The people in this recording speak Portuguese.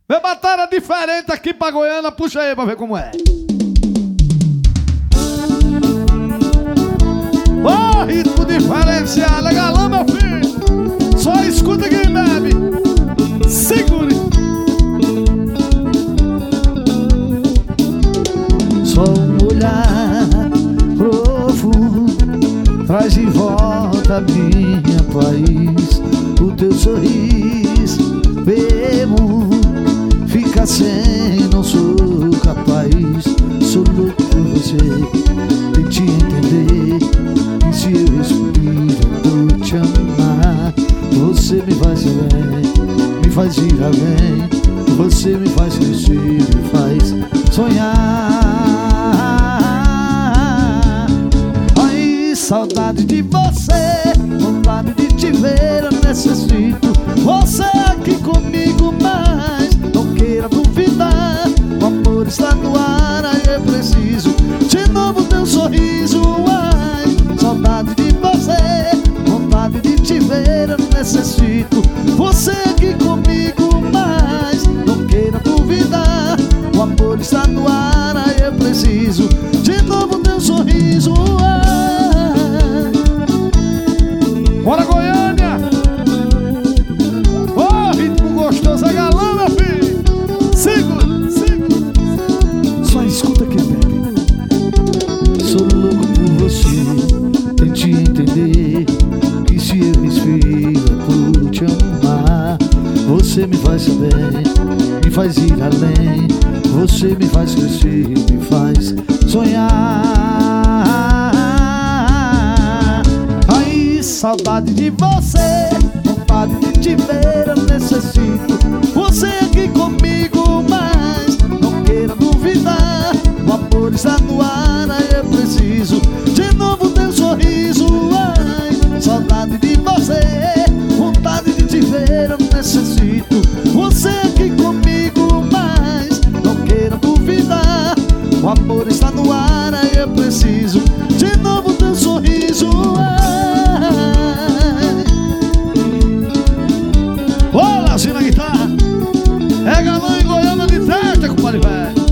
Vê batalha diferente aqui pra Goiânia, puxa aí pra ver como é. Ô, ritmo diferenciado, é galã, meu filho. Só escuta quem bebe. Segure. Só um olhar profundo traz de volta a minha paz. O teu sorriso, bebo, fica sem, não sou capaz. Sou louco por você, tente entender que se eu respiro é por te amar. Você me faz bem, me faz ir além. Você me faz crescer, me faz sonhar. Ai, saudade de você, vontade de te ver, eu necessito você aqui comigo, mas não queira duvidar. O amor está no ar, aí eu preciso de novo teu sorriso. Ai, saudade de você, vontade de te ver, eu necessito você aqui comigo, mas não queira duvidar. O amor está no ar, aí eu preciso de novo teu sorriso. Ai. Bora, Goiânia! Ô, ritmo gostoso, é galã, meu filho. Segura, segura. Só escuta quem bebe. Sou louco por você, tente entender que se eu respiro é por te amar. Você me faz bem, me faz ir além. Você me faz crescer, me faz sonhar. Ai, saudade de você, vontade de te ver, eu necessito você aqui comigo, mas não queira duvidar. O amor está no ar, aí eu preciso de novo teu sorriso. Ai, saudade de você, vontade de te ver, eu necessito você aqui comigo, mas não queira duvidar. O amor está no ar, aí eu preciso de novo teu sorriso. Ai. Ô, Lazinho na guitarra. É galã em Goiânia de testa, compadre velho.